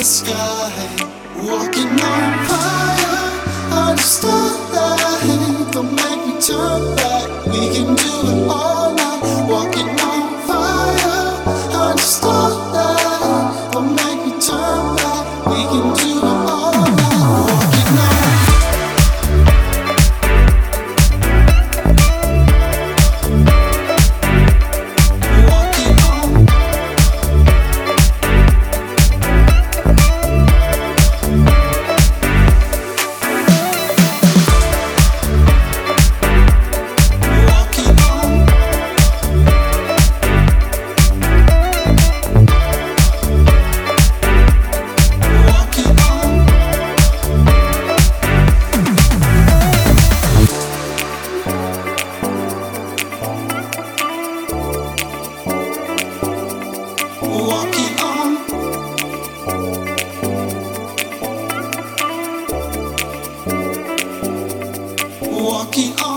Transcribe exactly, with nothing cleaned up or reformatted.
sky, walking on fire, under starlight. Don't make me turn back. We can do it all night. Walking on fire, under starlight. Don't make me turn back. We can do it all night. Walking on. Walking on, walking on.